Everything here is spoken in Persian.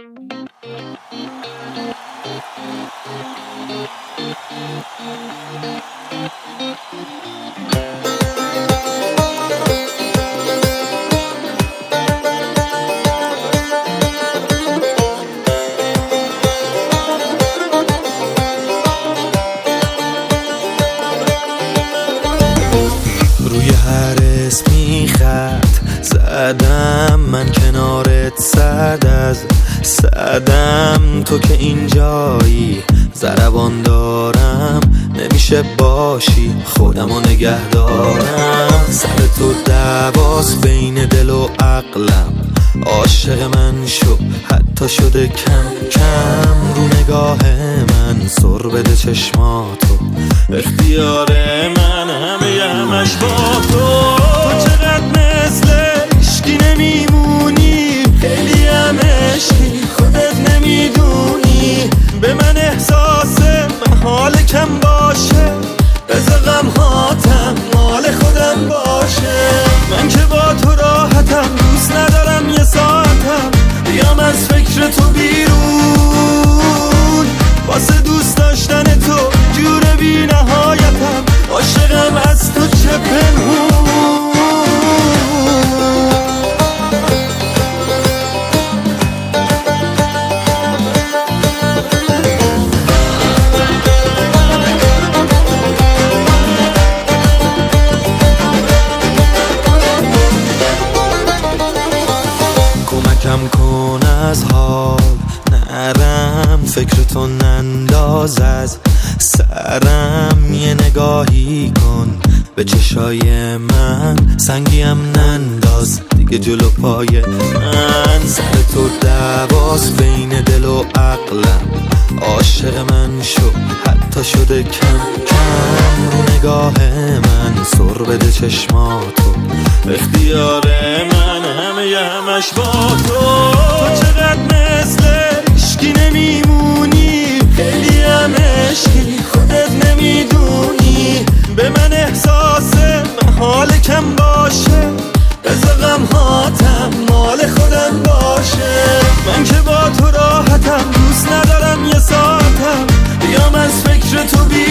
روی هر اسمی خط زدم، من کنارت صد از صدم. تو که اینجایی ضربان دارم، نمیشه باشی خودمو نگه دارم. سر تو دعواس بین دل و عقلم، عاشق من شو حتی شده کم کم. رو نگاه من سر بده چشماتو، اختیار من همش با تو. تو چقدر مثل عشقی نمیمونی، خیلی هم عشقی خودت نمیدونی. به من احساس محال کم باشه، بذار غمهاتم مال خودم باشه. من که با تو راحتم، دوست ندارم یه ساعتم بیام از فکر تو بیرون. واسه دوست داشتن تو جور بی نهایتم، عاشقم از تو چه پنهون. کمکم کن از حال نرم، فکرتو ننداز از سرم. یه نگاهی کن به چشای من، سنگیم ننداز دیگه جلو پای من. سر تو دعواس بین دل و عقلم، عاشق من شو حتی شده کم کم. رو نگاه من سر بده چشماتو، اختیار من همش با تو. تو چقدر مثل عشقی نمیمونی، خیلی هم عشقی خودت نمیدونی. به من احساس محال کم باشه، بذار غمهاتم مال خودم باشه. من که با تو راحتم، دوست ندارم یه ساعتم بیام از فکر تو